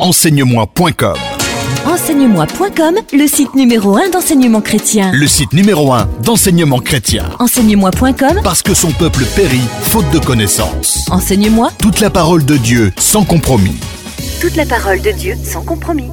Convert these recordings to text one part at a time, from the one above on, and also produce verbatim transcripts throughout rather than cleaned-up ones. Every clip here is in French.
enseigne-moi point com. enseigne-moi point com, le site numéro un d'enseignement chrétien. Le site numéro un d'enseignement chrétien. enseigne-moi point com, Parce que son peuple périt faute de connaissances. Enseigne-moi. Toute la parole de Dieu sans compromis. Toute la parole de Dieu sans compromis.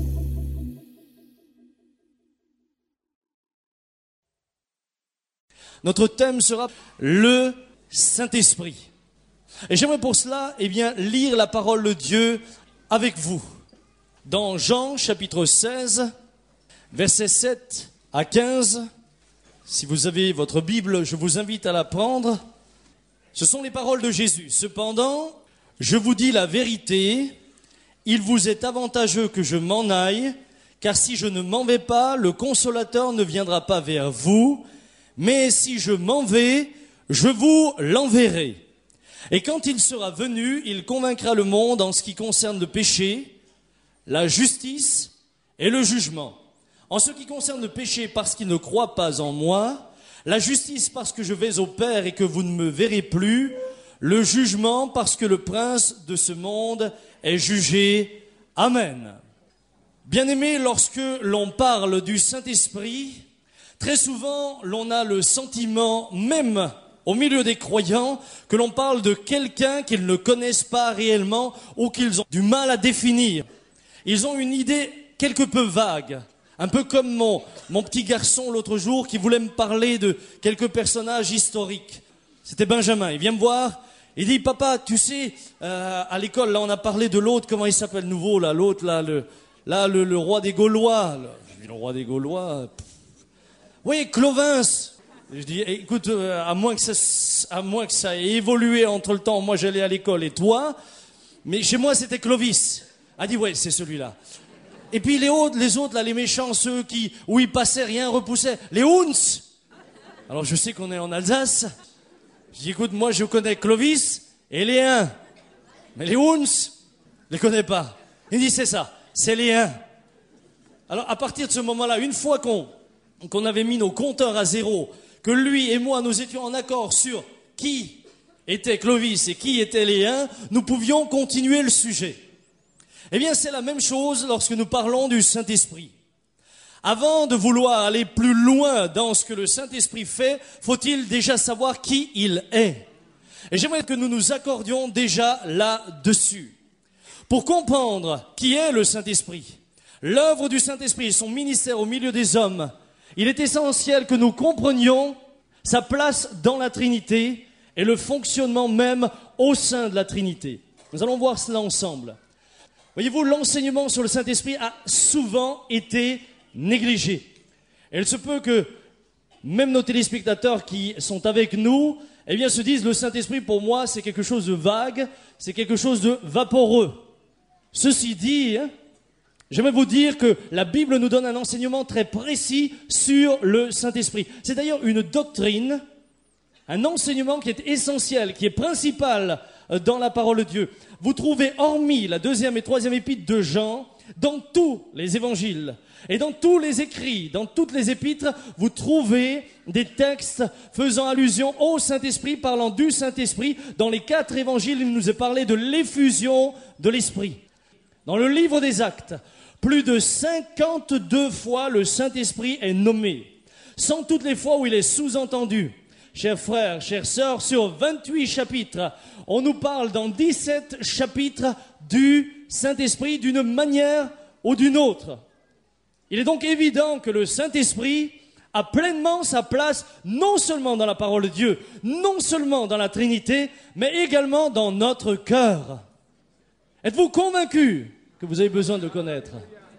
Notre thème sera le Saint-Esprit. Et j'aimerais pour cela, eh bien, lire la parole de Dieu avec vous. Dans Jean, chapitre seize, versets sept à quinze. Si vous avez votre Bible, je vous invite à la prendre. Ce sont les paroles de Jésus. Cependant, je vous dis la vérité, il vous est avantageux que je m'en aille, car si je ne m'en vais pas, le Consolateur ne viendra pas vers vous, mais si je m'en vais, je vous l'enverrai. Et quand il sera venu, il convaincra le monde en ce qui concerne le péché, la justice et le jugement. En ce qui concerne le péché, parce qu'il ne croit pas en moi, la justice parce que je vais au Père et que vous ne me verrez plus, le jugement parce que le prince de ce monde est jugé. Amen. Bien-aimés, lorsque l'on parle du Saint-Esprit, très souvent, l'on a le sentiment, même au milieu des croyants, que l'on parle de quelqu'un qu'ils ne connaissent pas réellement ou qu'ils ont du mal à définir. Ils ont une idée quelque peu vague, un peu comme mon, mon petit garçon l'autre jour qui voulait me parler de quelques personnages historiques. C'était Benjamin, il vient me voir, il dit « Papa, tu sais, euh, à l'école, là on a parlé de l'autre, comment il s'appelle nouveau, là, l'autre, là, le, là, le, le roi des Gaulois. » Je dis « Le roi des Gaulois... » Oui, Clovins. Je dis, écoute, euh, à moins que ça, à moins que ça ait évolué entre le temps, moi j'allais à l'école et toi, mais chez moi c'était Clovis. Elle dit, ouais, c'est celui-là. Et puis les autres, les autres là, les méchants, ceux qui, où ils passaient, rien repoussaient, les Huns. Alors je sais qu'on est en Alsace. Je dis, écoute, moi je connais Clovis et les Huns, mais les Huns, je les connais pas. Il dit, c'est ça, c'est les Huns. Alors à partir de ce moment-là, une fois qu'on qu'on avait mis nos compteurs à zéro, que lui et moi, nous étions en accord sur qui était Clovis et qui étaient les Huns, nous pouvions continuer le sujet. Eh bien, c'est la même chose lorsque nous parlons du Saint-Esprit. Avant de vouloir aller plus loin dans ce que le Saint-Esprit fait, faut-il déjà savoir qui il est. Et j'aimerais que nous nous accordions déjà là-dessus. Pour comprendre qui est le Saint-Esprit, l'œuvre du Saint-Esprit et son ministère au milieu des hommes, il est essentiel que nous comprenions sa place dans la Trinité et le fonctionnement même au sein de la Trinité. Nous allons voir cela ensemble. Voyez-vous, l'enseignement sur le Saint-Esprit a souvent été négligé. Et il se peut que même nos téléspectateurs qui sont avec nous, eh bien, se disent, le Saint-Esprit, pour moi, c'est quelque chose de vague, c'est quelque chose de vaporeux. Ceci dit, hein, j'aimerais vous dire que la Bible nous donne un enseignement très précis sur le Saint-Esprit. C'est d'ailleurs une doctrine, un enseignement qui est essentiel, qui est principal dans la parole de Dieu. Vous trouvez, hormis la deuxième et troisième épître de Jean, dans tous les évangiles et dans tous les écrits, dans toutes les épîtres, vous trouvez des textes faisant allusion au Saint-Esprit, parlant du Saint-Esprit. Dans les quatre évangiles, il nous est parlé de l'effusion de l'Esprit. Dans le livre des Actes, plus de cinquante-deux fois le Saint-Esprit est nommé, sans toutes les fois où il est sous-entendu. Chers frères, chères sœurs, sur vingt-huit chapitres, on nous parle dans dix-sept chapitres du Saint-Esprit d'une manière ou d'une autre. Il est donc évident que le Saint-Esprit a pleinement sa place non seulement dans la parole de Dieu, non seulement dans la Trinité, mais également dans notre cœur. Êtes-vous convaincus que vous avez besoin de le connaître?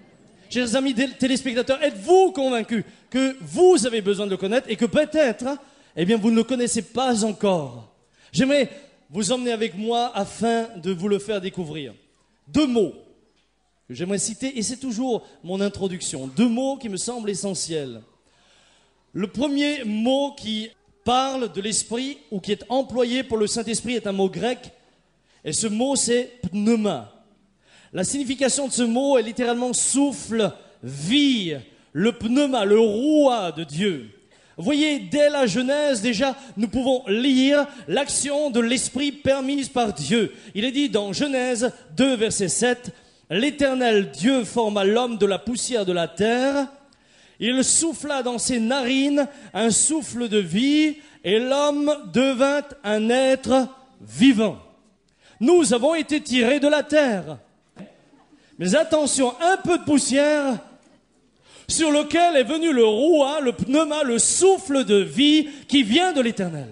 Chers amis téléspectateurs, êtes-vous convaincus que vous avez besoin de le connaître et que peut-être, eh bien, vous ne le connaissez pas encore? J'aimerais vous emmener avec moi afin de vous le faire découvrir. Deux mots que j'aimerais citer, et c'est toujours mon introduction. Deux mots qui me semblent essentiels. Le premier mot qui parle de l'Esprit ou qui est employé pour le Saint-Esprit est un mot grec, et ce mot c'est pneuma. La signification de ce mot est littéralement souffle, vie, le pneuma, le rouage de Dieu. Vous voyez, dès la Genèse, déjà, nous pouvons lire l'action de l'Esprit permise par Dieu. Il est dit dans Genèse deux, verset sept, « l'Éternel Dieu forma l'homme de la poussière de la terre. Il souffla dans ses narines un souffle de vie et l'homme devint un être vivant. Nous avons été tirés de la terre. Mais attention, un peu de poussière sur lequel est venu le rouah, le pneuma, le souffle de vie qui vient de l'Éternel.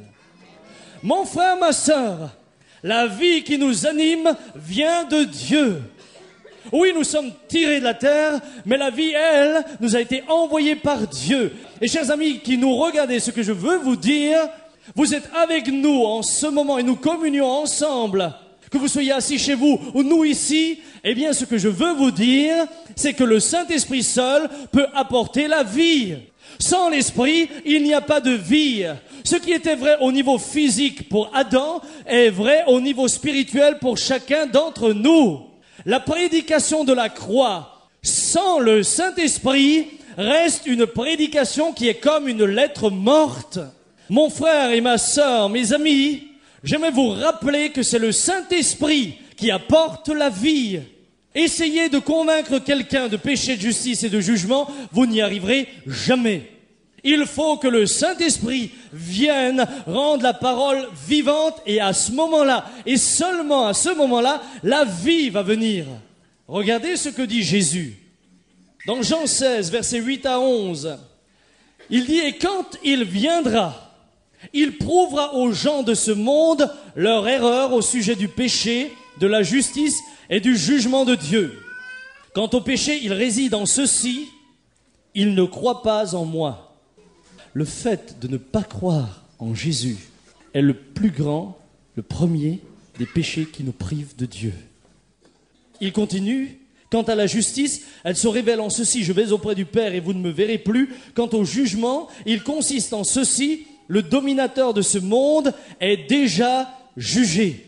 Mon frère, ma sœur, la vie qui nous anime vient de Dieu. Oui, nous sommes tirés de la terre, mais la vie, elle, nous a été envoyée par Dieu. Et chers amis qui nous regardez, ce que je veux vous dire, vous êtes avec nous en ce moment et nous communions ensemble. Que vous soyez assis chez vous ou nous ici, eh bien ce que je veux vous dire, c'est que le Saint-Esprit seul peut apporter la vie. Sans l'Esprit, il n'y a pas de vie. Ce qui était vrai au niveau physique pour Adam est vrai au niveau spirituel pour chacun d'entre nous. La prédication de la croix sans le Saint-Esprit reste une prédication qui est comme une lettre morte. Mon frère et ma sœur, mes amis, j'aimerais vous rappeler que c'est le Saint-Esprit qui apporte la vie. Essayez de convaincre quelqu'un de péché, de justice et de jugement, vous n'y arriverez jamais. Il faut que le Saint-Esprit vienne rendre la parole vivante et à ce moment-là, et seulement à ce moment-là, la vie va venir. Regardez ce que dit Jésus. Dans Jean seize, versets huit à onze, il dit « Et quand il viendra, il prouvera aux gens de ce monde leur erreur au sujet du péché, de la justice et du jugement de Dieu. Quant au péché, il réside en ceci, ils ne croient pas en moi. » Le fait de ne pas croire en Jésus est le plus grand, le premier des péchés qui nous privent de Dieu. Il continue, quant à la justice, elle se révèle en ceci, je vais auprès du Père et vous ne me verrez plus. Quant au jugement, il consiste en ceci, le dominateur de ce monde est déjà jugé.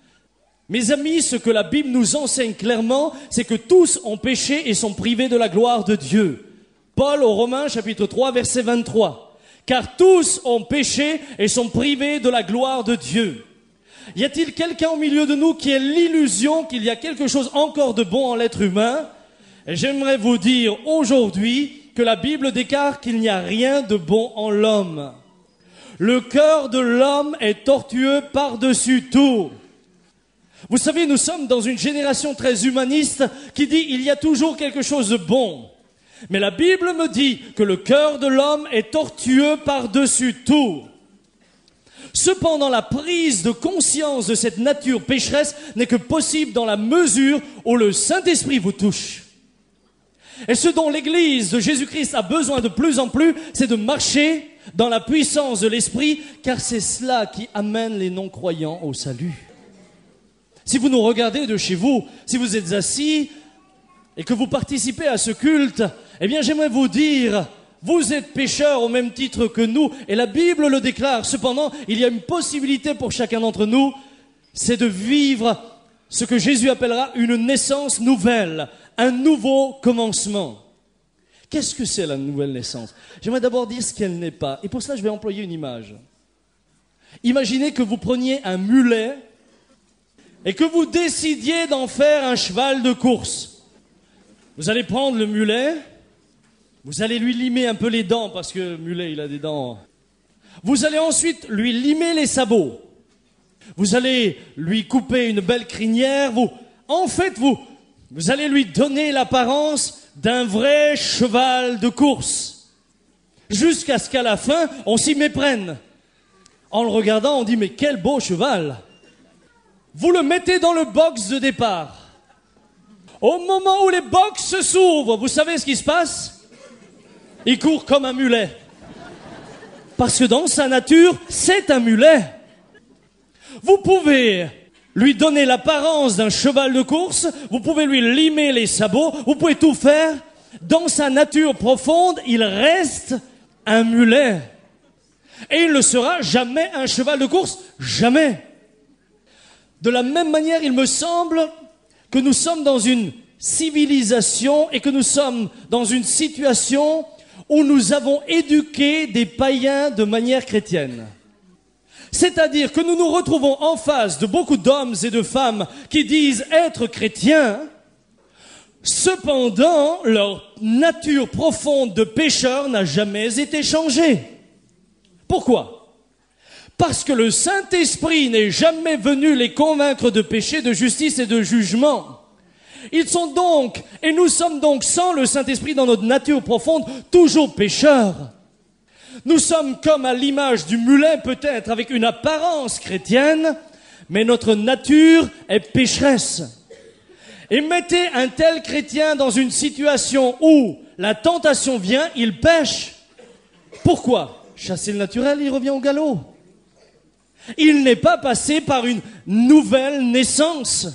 Mes amis, ce que la Bible nous enseigne clairement, c'est que tous ont péché et sont privés de la gloire de Dieu. Paul aux Romains, chapitre trois, verset vingt-trois. Car tous ont péché et sont privés de la gloire de Dieu. Y a-t-il quelqu'un au milieu de nous qui ait l'illusion qu'il y a quelque chose encore de bon en l'être humain? Et j'aimerais vous dire aujourd'hui que la Bible déclare qu'il n'y a rien de bon en l'homme. Le cœur de l'homme est tortueux par-dessus tout. Vous savez, nous sommes dans une génération très humaniste qui dit il y a toujours quelque chose de bon. Mais la Bible me dit que le cœur de l'homme est tortueux par-dessus tout. Cependant, la prise de conscience de cette nature pécheresse n'est que possible dans la mesure où le Saint-Esprit vous touche. Et ce dont l'Église de Jésus-Christ a besoin de plus en plus, c'est de marcher dans la puissance de l'Esprit, car c'est cela qui amène les non-croyants au salut. Si vous nous regardez de chez vous, si vous êtes assis et que vous participez à ce culte, eh bien j'aimerais vous dire, vous êtes pécheurs au même titre que nous, et la Bible le déclare. Cependant, il y a une possibilité pour chacun d'entre nous, c'est de vivre ce que Jésus appellera une naissance nouvelle, un nouveau commencement. Qu'est-ce que c'est la nouvelle naissance? J'aimerais d'abord dire ce qu'elle n'est pas, et pour cela je vais employer une image. Imaginez que vous preniez un mulet et que vous décidiez d'en faire un cheval de course. Vous allez prendre le mulet, vous allez lui limer un peu les dents, parce que le mulet, il a des dents. Vous allez ensuite lui limer les sabots. Vous allez lui couper une belle crinière. Vous, en fait, vous, vous allez lui donner l'apparence d'un vrai cheval de course. Jusqu'à ce qu'à la fin, on s'y méprenne. En le regardant, on dit, mais quel beau cheval! Vous le mettez dans le box de départ. Au moment où les boxes s'ouvrent, vous savez ce qui se passe? Il court comme un mulet. Parce que dans sa nature, c'est un mulet. Vous pouvez lui donner l'apparence d'un cheval de course, vous pouvez lui limer les sabots, vous pouvez tout faire. Dans sa nature profonde, il reste un mulet. Et il ne sera jamais un cheval de course, jamais. De la même manière, il me semble que nous sommes dans une civilisation et que nous sommes dans une situation où nous avons éduqué des païens de manière chrétienne. C'est-à-dire que nous nous retrouvons en face de beaucoup d'hommes et de femmes qui disent être chrétiens, Cependant, leur nature profonde de pécheur n'a jamais été changée. Pourquoi ? Parce que le Saint-Esprit n'est jamais venu les convaincre de péché, de justice et de jugement. Ils sont donc, et nous sommes donc sans le Saint-Esprit dans notre nature profonde, toujours pécheurs. Nous sommes comme à l'image du mulet peut-être, avec une apparence chrétienne, mais notre nature est pécheresse. Et mettez un tel chrétien dans une situation où la tentation vient, il pêche. Pourquoi ? Chasser le naturel, il revient au galop. Il n'est pas passé par une nouvelle naissance.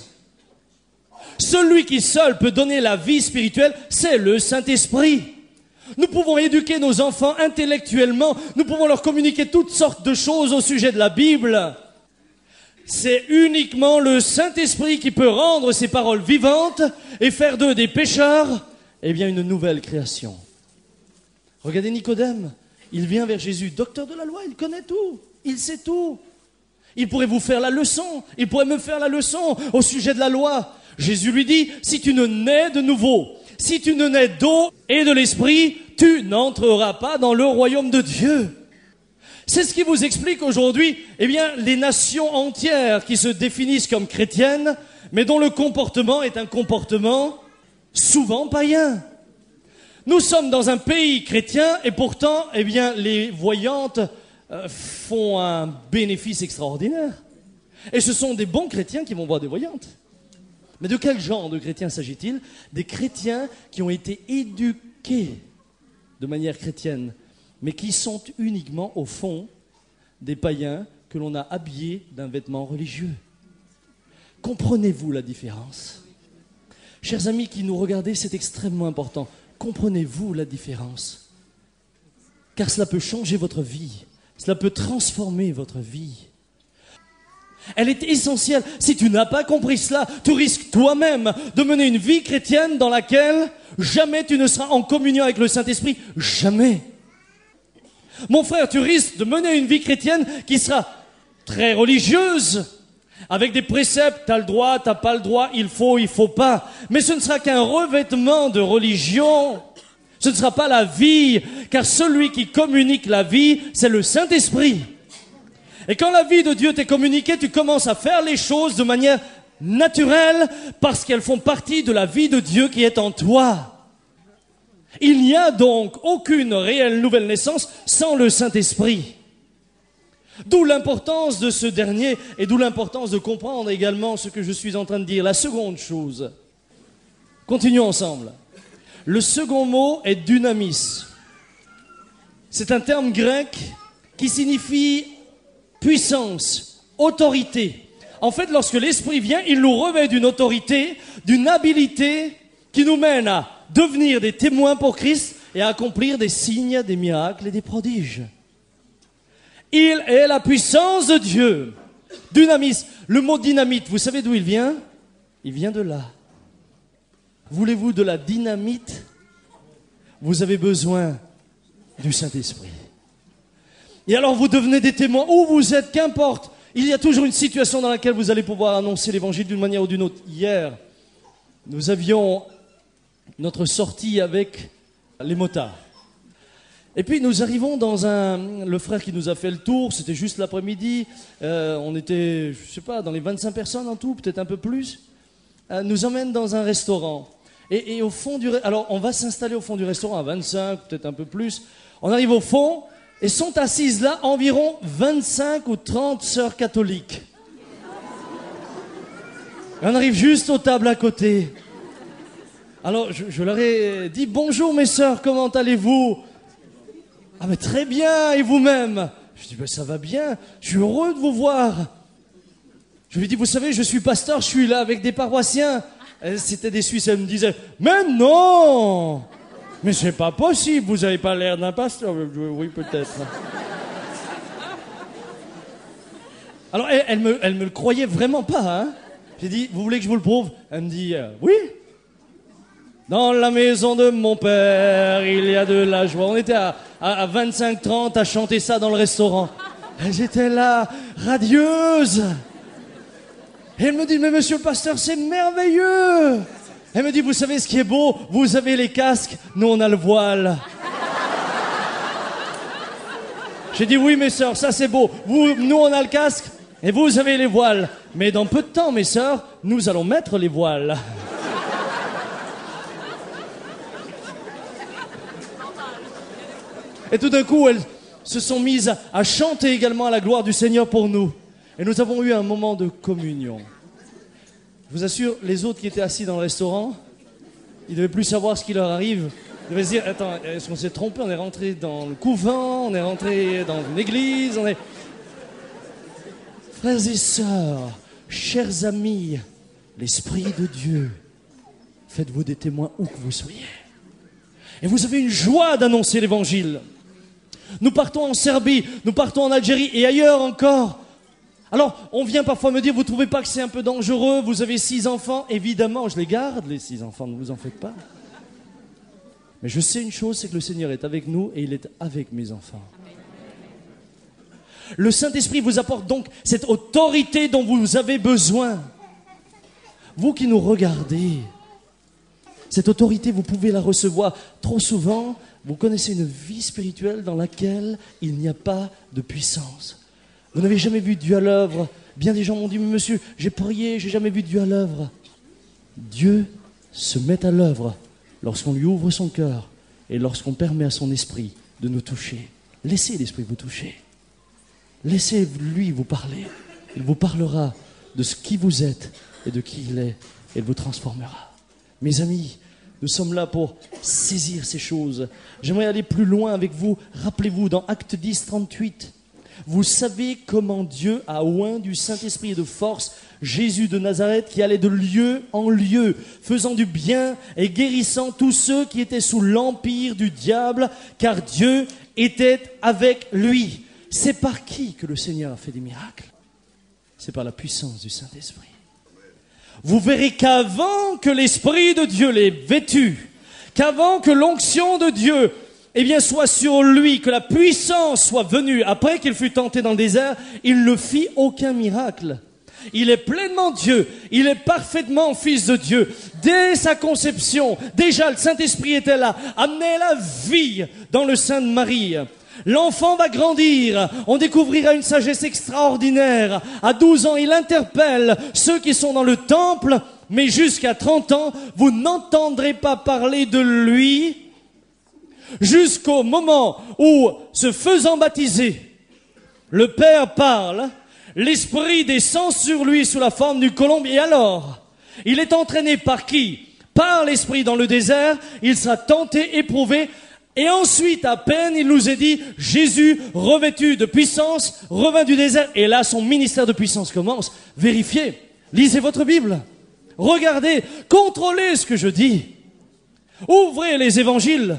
Celui qui seul peut donner la vie spirituelle, c'est le Saint-Esprit. Nous pouvons éduquer nos enfants intellectuellement, nous pouvons leur communiquer toutes sortes de choses au sujet de la Bible. C'est uniquement le Saint-Esprit qui peut rendre ces paroles vivantes et faire d'eux des pécheurs, eh bien une nouvelle création. Regardez Nicodème, il vient vers Jésus, docteur de la loi, il connaît tout, il sait tout. Il pourrait vous faire la leçon, il pourrait me faire la leçon au sujet de la loi. Jésus lui dit, si tu ne nais de nouveau, si tu ne nais d'eau et de l'esprit, tu n'entreras pas dans le royaume de Dieu. C'est ce qui vous explique aujourd'hui, eh bien, les nations entières qui se définissent comme chrétiennes, mais dont le comportement est un comportement souvent païen. Nous sommes dans un pays chrétien et pourtant, eh bien, les voyantes euh, font un bénéfice extraordinaire. Et ce sont des bons chrétiens qui vont voir des voyantes. Mais de quel genre de chrétiens s'agit-il ? Des chrétiens qui ont été éduqués de manière chrétienne, mais qui sont uniquement, au fond, des païens que l'on a habillés d'un vêtement religieux. Comprenez-vous la différence ? Chers amis qui nous regardez, c'est extrêmement important. Comprenez-vous la différence ? Car cela peut changer votre vie. Cela peut transformer votre vie. Elle est essentielle. Si tu n'as pas compris cela, tu risques toi-même de mener une vie chrétienne dans laquelle jamais tu ne seras en communion avec le Saint-Esprit. Jamais. Mon frère, tu risques de mener une vie chrétienne qui sera très religieuse, avec des préceptes, t'as le droit, t'as pas le droit, il faut, il faut pas. Mais ce ne sera qu'un revêtement de religion. Ce ne sera pas la vie, car celui qui communique la vie, c'est le Saint-Esprit. Et quand la vie de Dieu t'est communiquée, tu commences à faire les choses de manière naturelle parce qu'elles font partie de la vie de Dieu qui est en toi. Il n'y a donc aucune réelle nouvelle naissance sans le Saint-Esprit. D'où l'importance de ce dernier et d'où l'importance de comprendre également ce que je suis en train de dire. La seconde chose, continuons ensemble. Le second mot est dynamis. C'est un terme grec qui signifie puissance, autorité. En fait, lorsque l'Esprit vient, il nous revêt d'une autorité, d'une habilité qui nous mène à devenir des témoins pour Christ et à accomplir des signes, des miracles et des prodiges. Il est la puissance de Dieu. Dynamis, le mot dynamite, vous savez d'où il vient ? Il vient de là. Voulez-vous de la dynamite ? Vous avez besoin du Saint-Esprit. Et alors vous devenez des témoins, où vous êtes, qu'importe. Il y a toujours une situation dans laquelle vous allez pouvoir annoncer l'évangile d'une manière ou d'une autre. Hier, nous avions notre sortie avec les motards. Et puis nous arrivons dans un... Le frère qui nous a fait le tour, c'était juste l'après-midi, euh, on était, je sais pas, dans les vingt-cinq personnes en tout, peut-être un peu plus, euh, nous emmène dans un restaurant. Et, et au fond du... Alors on va s'installer au fond du restaurant à vingt-cinq, peut-être un peu plus. On arrive au fond... Et sont assises là environ vingt-cinq ou trente sœurs catholiques. Et on arrive juste aux tables à côté. Alors je, je leur ai dit « Bonjour mes sœurs, comment allez-vous » ? « Ah mais très bien, et vous-même » Je dis ben, « Ça va bien, je suis heureux de vous voir. » Je lui dis « Vous savez, je suis pasteur, je suis là avec des paroissiens. » C'était des Suisses, elle me disait « Mais non !» Mais c'est pas possible, vous avez pas l'air d'un pasteur. Oui, peut-être. Alors, elle, elle, me, elle me le croyait vraiment pas, hein. J'ai dit, vous voulez que je vous le prouve ? Elle me dit, euh, oui. Dans la maison de mon père, il y a de la joie. On était à, à, à vingt-cinq trente à chanter ça dans le restaurant. Et j'étais là, radieuse. Et elle me dit, mais monsieur le pasteur, c'est merveilleux. Elle me dit, vous savez ce qui est beau? Vous avez les casques, nous on a le voile. J'ai dit, oui mes sœurs, ça c'est beau. Vous, nous on a le casque et vous avez les voiles. Mais dans peu de temps, mes sœurs, nous allons mettre les voiles. Et tout d'un coup, elles se sont mises à chanter également à la gloire du Seigneur pour nous. Et nous avons eu un moment de communion. Je vous assure, les autres qui étaient assis dans le restaurant, ils ne devaient plus savoir ce qui leur arrive. Ils devaient se dire, attends, est-ce qu'on s'est trompé? On est rentré dans le couvent, on est rentré dans une église, on est... Frères et sœurs, chers amis, l'Esprit de Dieu, faites-vous des témoins où que vous soyez. Et vous avez une joie d'annoncer l'Évangile. Nous partons en Serbie, nous partons en Algérie et ailleurs encore. Alors, on vient parfois me dire, vous ne trouvez pas que c'est un peu dangereux? Vous avez six enfants. Évidemment, je les garde, les six enfants, ne vous en faites pas. Mais je sais une chose, c'est que le Seigneur est avec nous et il est avec mes enfants. Le Saint-Esprit vous apporte donc cette autorité dont vous avez besoin. Vous qui nous regardez, cette autorité, vous pouvez la recevoir. Trop souvent, vous connaissez une vie spirituelle dans laquelle il n'y a pas de puissance. Vous n'avez jamais vu Dieu à l'œuvre. Bien des gens m'ont dit, mais monsieur, j'ai prié, j'ai jamais vu Dieu à l'œuvre. Dieu se met à l'œuvre lorsqu'on lui ouvre son cœur et lorsqu'on permet à son esprit de nous toucher. Laissez l'esprit vous toucher. Laissez-lui vous parler. Il vous parlera de ce qui vous êtes et de qui il est. Et il vous transformera. Mes amis, nous sommes là pour saisir ces choses. J'aimerais aller plus loin avec vous. Rappelez-vous, dans Actes dix, trente-huit, vous savez comment Dieu a oint du Saint-Esprit et de force Jésus de Nazareth qui allait de lieu en lieu, faisant du bien et guérissant tous ceux qui étaient sous l'empire du diable, car Dieu était avec lui. C'est par qui que le Seigneur a fait des miracles? C'est par la puissance du Saint-Esprit. Vous verrez qu'avant que l'Esprit de Dieu l'ait vêtu, qu'avant que l'onction de Dieu eh bien, soit sur lui, que la puissance soit venue, après qu'il fut tenté dans le désert, il ne fit aucun miracle. Il est pleinement Dieu, il est parfaitement Fils de Dieu. Dès sa conception, déjà le Saint-Esprit était là, amenait la vie dans le sein de Marie. L'enfant va grandir, on découvrira une sagesse extraordinaire. À douze ans, il interpelle ceux qui sont dans le temple, mais jusqu'à trente ans, vous n'entendrez pas parler de lui, jusqu'au moment où, se faisant baptiser, le Père parle, l'Esprit descend sur lui sous la forme du colombe, et alors, il est entraîné par qui? Par l'Esprit dans le désert, il sera tenté, éprouvé, et ensuite, à peine, il nous est dit, Jésus, revêtu de puissance, revint du désert, et là, son ministère de puissance commence. Vérifiez, lisez votre Bible, regardez, contrôlez ce que je dis, ouvrez les évangiles.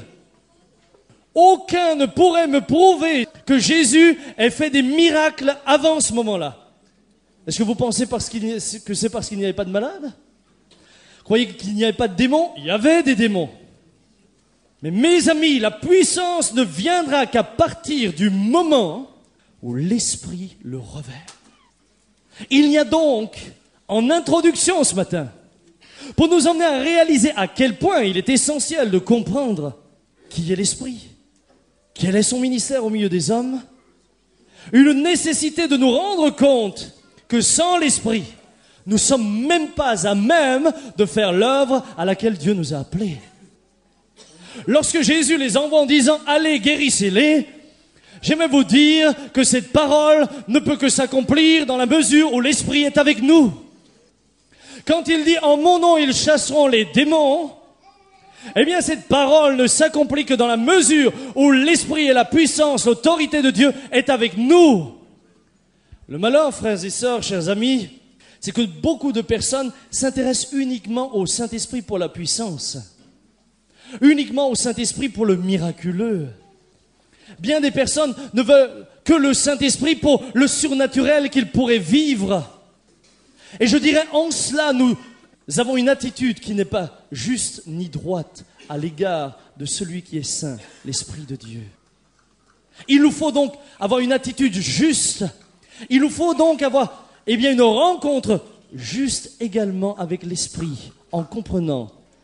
Aucun ne pourrait me prouver que Jésus ait fait des miracles avant ce moment-là. Est-ce que vous pensez parce qu'il y a, que c'est parce qu'il n'y avait pas de malades? Croyez qu'il n'y avait pas de démons? Il y avait des démons. Mais mes amis, la puissance ne viendra qu'à partir du moment où l'Esprit le revêt. Il y a donc, en introduction ce matin, pour nous emmener à réaliser à quel point il est essentiel de comprendre qui est l'Esprit. Quel est son ministère au milieu des hommes? Une nécessité de nous rendre compte que sans l'Esprit, nous ne sommes même pas à même de faire l'œuvre à laquelle Dieu nous a appelés. Lorsque Jésus les envoie en disant « Allez, guérissez-les », j'aimerais vous dire que cette parole ne peut que s'accomplir dans la mesure où l'Esprit est avec nous. Quand il dit « En mon nom, ils chasseront les démons », eh bien, cette parole ne s'accomplit que dans la mesure où l'Esprit et la puissance, l'autorité de Dieu est avec nous. Le malheur, frères et sœurs, chers amis, c'est que beaucoup de personnes s'intéressent uniquement au Saint-Esprit pour la puissance, uniquement au Saint-Esprit pour le miraculeux. Bien des personnes ne veulent que le Saint-Esprit pour le surnaturel qu'ils pourraient vivre. Et je dirais, en cela, nous... Nous avons une attitude qui n'est pas juste ni droite à l'égard de celui qui est saint, l'Esprit de Dieu. Il nous faut donc avoir une attitude juste. Il nous faut donc avoir eh bien, une rencontre juste également avec l'Esprit, en comprenant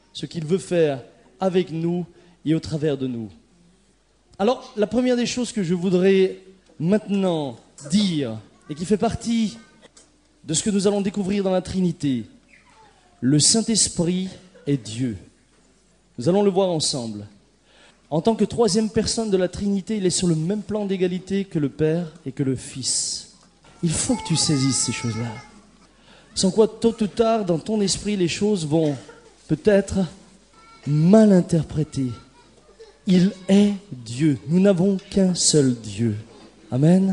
ce qu'il veut faire avec nous et au travers de nous. Alors, la première des choses que je voudrais maintenant dire, et qui fait partie de ce que nous allons découvrir dans la Trinité, le Saint-Esprit est Dieu. Nous allons le voir ensemble. En tant que troisième personne de la Trinité, il est sur le même plan d'égalité que le Père et que le Fils. Il faut que tu saisisses ces choses-là. Sans quoi, tôt ou tard, dans ton esprit, les choses vont peut-être mal interprétées. Il est Dieu. Nous n'avons qu'un seul Dieu. Amen.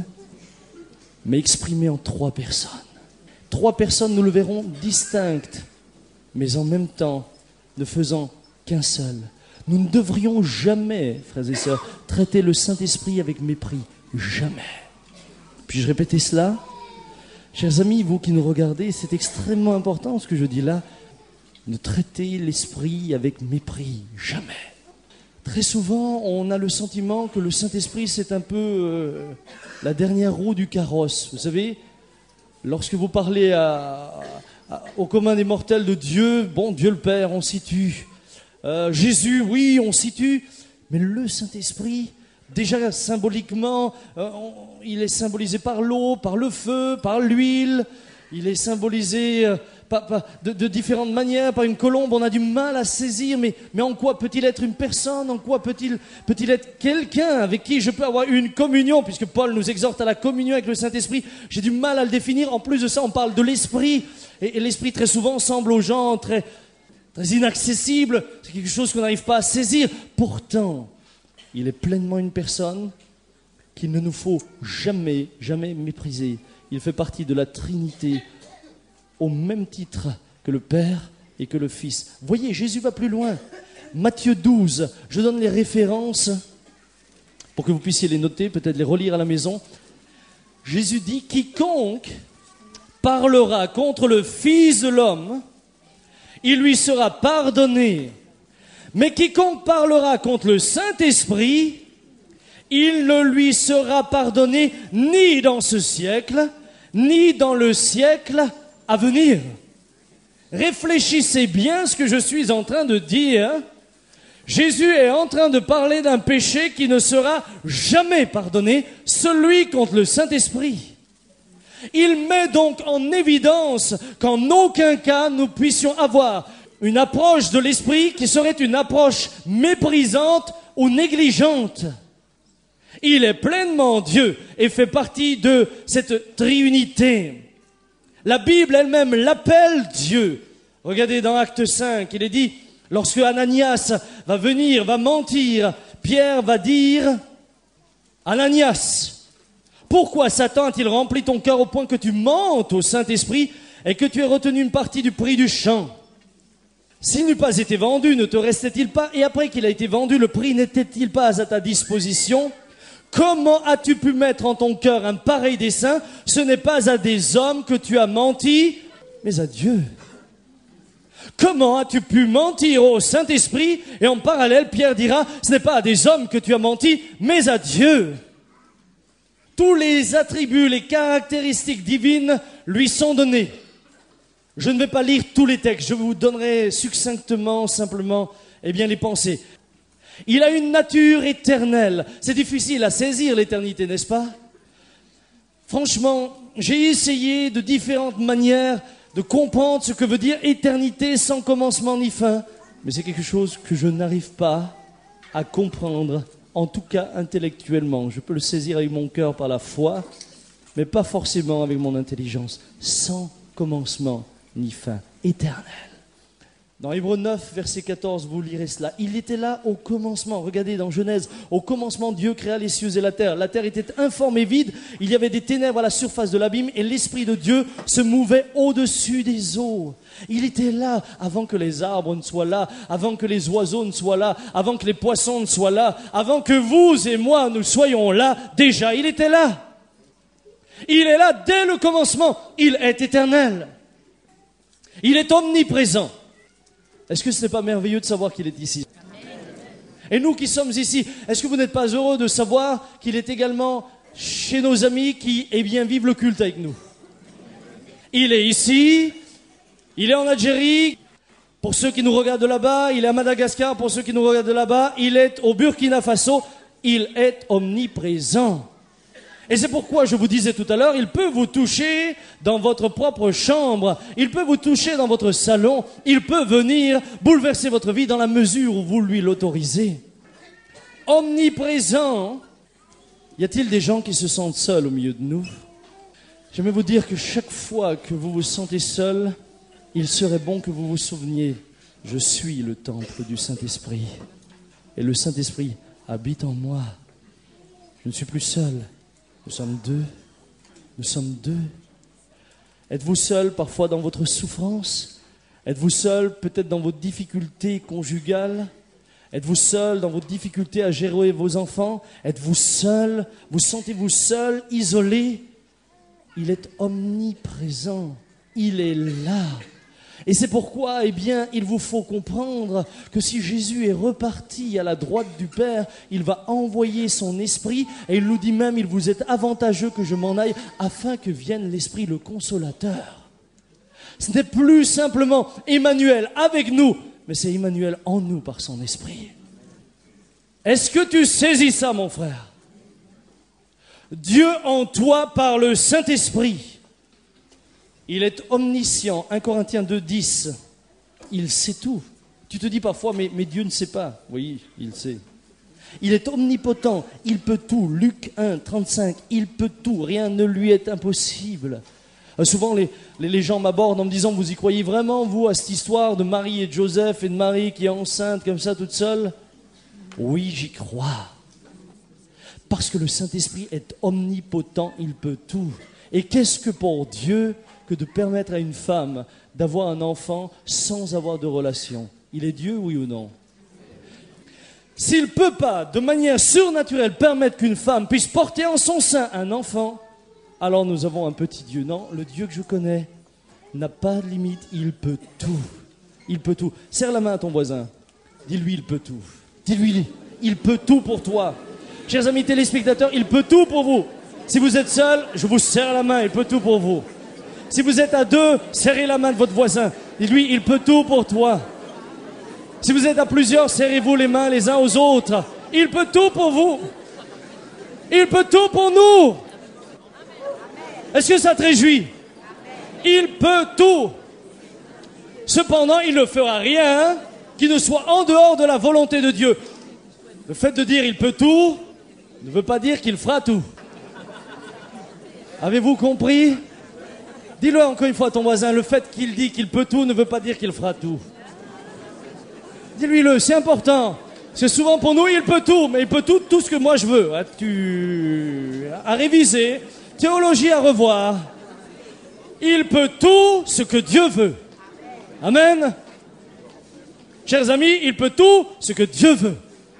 Mais exprimé en trois personnes. Trois personnes, nous le verrons, distinctes, mais en même temps, ne faisant qu'un seul. Nous ne devrions jamais, frères et sœurs, traiter le Saint-Esprit avec mépris. Jamais. Puis-je répéter cela ? Chers amis, vous qui nous regardez, c'est extrêmement important ce que je dis là. Ne traitez l'Esprit avec mépris. Jamais. Très souvent, on a le sentiment que le Saint-Esprit, c'est un peu euh, la dernière roue du carrosse. Vous savez, lorsque vous parlez à, à, au commun des mortels de Dieu, bon, Dieu le Père, on situe. Euh, Jésus, oui, on situe. Mais le Saint-Esprit, déjà symboliquement, euh, on, il est symbolisé par l'eau, par le feu, par l'huile. Il est symbolisé euh, par, par, de, de différentes manières, par une colombe. On a du mal à saisir, mais, mais en quoi peut-il être une personne ? En quoi peut-il, peut-il être quelqu'un avec qui je peux avoir une communion ? Puisque Paul nous exhorte à la communion avec le Saint-Esprit, j'ai du mal à le définir. En plus de ça, on parle de l'Esprit. Et, et l'Esprit, très souvent, semble aux gens très, très inaccessible. C'est quelque chose qu'on n'arrive pas à saisir. Pourtant, il est pleinement une personne qu'il ne nous faut jamais, jamais mépriser. Il fait partie de la Trinité au même titre que le Père et que le Fils. Voyez, Jésus va plus loin. Matthieu douze, je donne les références pour que vous puissiez les noter, peut-être les relire à la maison. Jésus dit, quiconque parlera contre le Fils de l'homme, il lui sera pardonné. Mais quiconque parlera contre le Saint-Esprit, il ne lui sera pardonné ni dans ce siècle, ni dans le siècle à venir. Réfléchissez bien ce que je suis en train de dire. Jésus est en train de parler d'un péché qui ne sera jamais pardonné, celui contre le Saint-Esprit. Il met donc en évidence qu'en aucun cas nous puissions avoir une approche de l'Esprit qui serait une approche méprisante ou négligente. Il est pleinement Dieu et fait partie de cette triunité. La Bible elle-même l'appelle Dieu. Regardez dans Acte cinq, il est dit, lorsque Ananias va venir, va mentir, Pierre va dire, Ananias, pourquoi Satan a-t-il rempli ton cœur au point que tu mentes au Saint-Esprit et que tu aies retenu une partie du prix du champ ? S'il n'eût pas été vendu, ne te restait-il pas, et après qu'il a été vendu, le prix n'était-il pas à ta disposition ? Comment as-tu pu mettre en ton cœur un pareil dessein ? Ce n'est pas à des hommes que tu as menti, mais à Dieu. Comment as-tu pu mentir au Saint-Esprit ? Et en parallèle, Pierre dira, ce n'est pas à des hommes que tu as menti, mais à Dieu. Tous les attributs, les caractéristiques divines lui sont donnés. Je ne vais pas lire tous les textes, je vous donnerai succinctement, simplement, eh bien, les pensées. Il a une nature éternelle. C'est difficile à saisir l'éternité, n'est-ce pas ? Franchement, j'ai essayé de différentes manières de comprendre ce que veut dire éternité sans commencement ni fin. Mais c'est quelque chose que je n'arrive pas à comprendre, en tout cas intellectuellement. Je peux le saisir avec mon cœur par la foi, mais pas forcément avec mon intelligence. Sans commencement ni fin, éternel. Dans Hébreux neuf, verset quatorze, vous lirez cela. Il était là au commencement. Regardez dans Genèse. Au commencement, Dieu créa les cieux et la terre. La terre était informe et vide. Il y avait des ténèbres à la surface de l'abîme et l'Esprit de Dieu se mouvait au-dessus des eaux. Il était là avant que les arbres ne soient là, avant que les oiseaux ne soient là, avant que les poissons ne soient là, avant que vous et moi nous soyons là. Déjà, il était là. Il est là dès le commencement. Il est éternel. Il est omniprésent. Est-ce que ce n'est pas merveilleux de savoir qu'il est ici ? Et nous qui sommes ici, est-ce que vous n'êtes pas heureux de savoir qu'il est également chez nos amis qui, eh bien, vivent le culte avec nous ? Il est ici, il est en Algérie. Pour ceux qui nous regardent de là-bas, il est à Madagascar. Pour ceux qui nous regardent de là-bas, il est au Burkina Faso. Il est omniprésent. Et c'est pourquoi je vous disais tout à l'heure, il peut vous toucher dans votre propre chambre. Il peut vous toucher dans votre salon. Il peut venir bouleverser votre vie dans la mesure où vous lui l'autorisez. Omniprésent. Y a-t-il des gens qui se sentent seuls au milieu de nous? J'aimerais vous dire que chaque fois que vous vous sentez seul, il serait bon que vous vous souveniez, je suis le temple du Saint-Esprit. Et le Saint-Esprit habite en moi. Je ne suis plus seul. Nous sommes deux. Nous sommes deux. Êtes-vous seul parfois dans votre souffrance? Êtes-vous seul peut-être dans vos difficultés conjugales? Êtes-vous seul dans vos difficultés à gérer vos enfants? Êtes-vous seul? Vous sentez-vous seul, isolé? Il est omniprésent. Il est là. Et c'est pourquoi, eh bien, il vous faut comprendre que si Jésus est reparti à la droite du Père, il va envoyer son Esprit, et il nous dit même, il vous est avantageux que je m'en aille, afin que vienne l'Esprit, le Consolateur. Ce n'est plus simplement Emmanuel avec nous, mais c'est Emmanuel en nous par son Esprit. Est-ce que tu saisis ça, mon frère? Dieu en toi par le Saint-Esprit. Il est omniscient. un Corinthiens deux, dix. Il sait tout. Tu te dis parfois, mais, mais Dieu ne sait pas. Oui, il sait. Il est omnipotent. Il peut tout. Luc un, trente-cinq. Il peut tout. Rien ne lui est impossible. Euh, souvent, les, les, les gens m'abordent en me disant, vous y croyez vraiment, vous, à cette histoire de Marie et de Joseph et de Marie qui est enceinte comme ça, toute seule? Oui, j'y crois. Parce que le Saint-Esprit est omnipotent. Il peut tout. Et qu'est-ce que pour Dieu que de permettre à une femme d'avoir un enfant sans avoir de relation? Il est Dieu, oui ou non? S'il ne peut pas, de manière surnaturelle, permettre qu'une femme puisse porter en son sein un enfant, alors nous avons un petit Dieu. Non, le Dieu que je connais n'a pas de limite, il peut tout. Il peut tout. Serre la main à ton voisin. Dis-lui, il peut tout. Dis-lui, il peut tout pour toi. Chers amis téléspectateurs, il peut tout pour vous. Si vous êtes seul, je vous serre la main, il peut tout pour vous. Si vous êtes à deux, serrez la main de votre voisin. Dites-lui, il peut tout pour toi. Si vous êtes à plusieurs, serrez-vous les mains les uns aux autres. Il peut tout pour vous. Il peut tout pour nous. Est-ce que ça te réjouit? Il peut tout. Cependant, il ne fera rien qui ne soit en dehors de la volonté de Dieu. Le fait de dire il peut tout ne veut pas dire qu'il fera tout. Avez-vous compris? Dis-le encore une fois à ton voisin, le fait qu'il dit qu'il peut tout ne veut pas dire qu'il fera tout. Dis-lui-le, c'est important. C'est souvent pour nous, il peut tout, mais il peut tout, tout ce que moi je veux. Tu... À réviser, théologie à revoir. Il peut tout ce que Dieu veut. Amen. Chers amis, il peut tout ce que Dieu veut.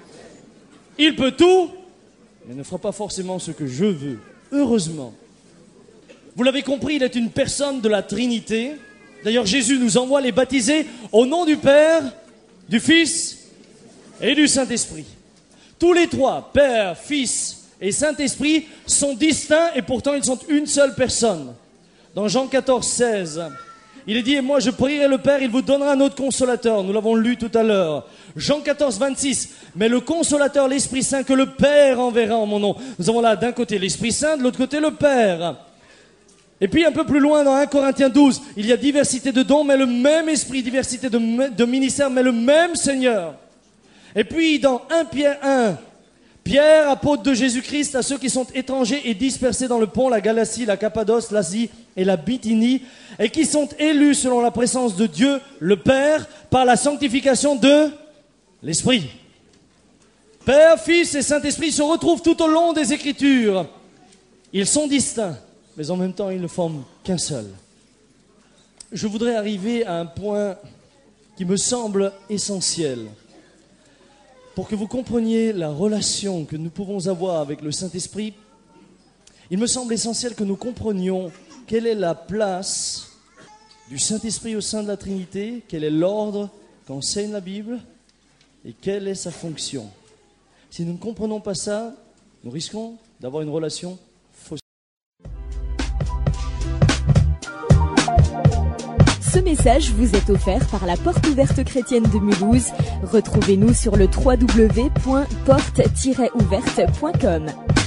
Il peut tout, mais ne fera pas forcément ce que je veux. Heureusement. Vous l'avez compris, il est une personne de la Trinité. D'ailleurs, Jésus nous envoie les baptiser au nom du Père, du Fils et du Saint-Esprit. Tous les trois, Père, Fils et Saint-Esprit, sont distincts et pourtant ils sont une seule personne. Dans Jean quatorze, seize, il est dit, et moi je prierai le Père, il vous donnera un autre consolateur. Nous l'avons lu tout à l'heure. Jean quatorze, vingt-six, mais le consolateur, l'Esprit Saint, que le Père enverra en mon nom. Nous avons là d'un côté l'Esprit Saint, de l'autre côté le Père. Et puis un peu plus loin dans un Corinthiens douze, il y a diversité de dons, mais le même esprit, diversité de, de ministères, mais le même Seigneur. Et puis dans un Pierre un, Pierre, apôtre de Jésus-Christ, à ceux qui sont étrangers et dispersés dans le pont, la Galatie, la Cappadoce, l'Asie et la Bithynie, et qui sont élus selon la présence de Dieu, le Père, par la sanctification de l'Esprit. Père, Fils et Saint-Esprit se retrouvent tout au long des Écritures. Ils sont distincts, mais en même temps, ils ne forment qu'un seul. Je voudrais arriver à un point qui me semble essentiel pour que vous compreniez la relation que nous pouvons avoir avec le Saint-Esprit. Il me semble essentiel que nous comprenions quelle est la place du Saint-Esprit au sein de la Trinité, quel est l'ordre qu'enseigne la Bible et quelle est sa fonction. Si nous ne comprenons pas ça, nous risquons d'avoir une relation fausse. Ce message message vous est offert par la Porte Ouverte Chrétienne de Mulhouse. Retrouvez-nous sur le w w w point porte tiret ouverte point com.